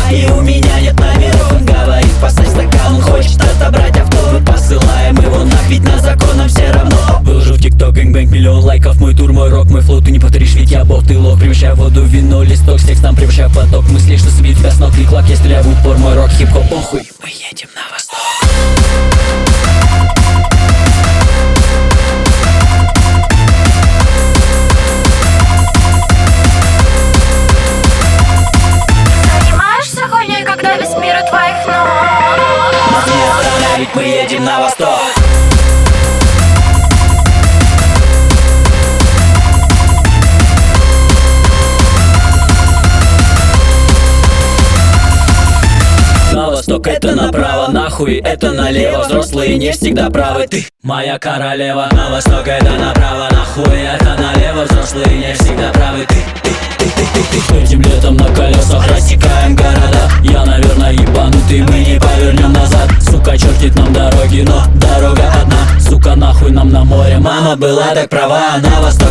И у меня нет номеров. Говорит, поставь стакан, он хочет отобрать авто. Мы посылаем его нах, ведь на закон нам все равно. Выложу в тикток, гэнг-бэнг, миллион лайков. Мой тур, мой рок, мой флоу, ты не повторишь, ведь я бог, ты лох. Превращаю воду в вино, листок с текстом, превращаю поток мыслей, что собьют тебя с ног. Клик-клак, я стреляю в упор, мой рок, хип-хоп, похуй. Мы едем на восток. Когда весь мир у твоих ног. Нас не остановить, мы едем на восток. На восток это направо, нахуй это налево. Взрослые не всегда правы, ты моя королева. На восток это направо, нахуй это налево. Взрослые не всегда правы, ты. Этим летом на колесах рассекаем города. Я, наверное, ебанутый, мы не повернем назад. Сука, чертит нам дороги, но дорога одна. Сука, нахуй нам на море, мама была так права. На восток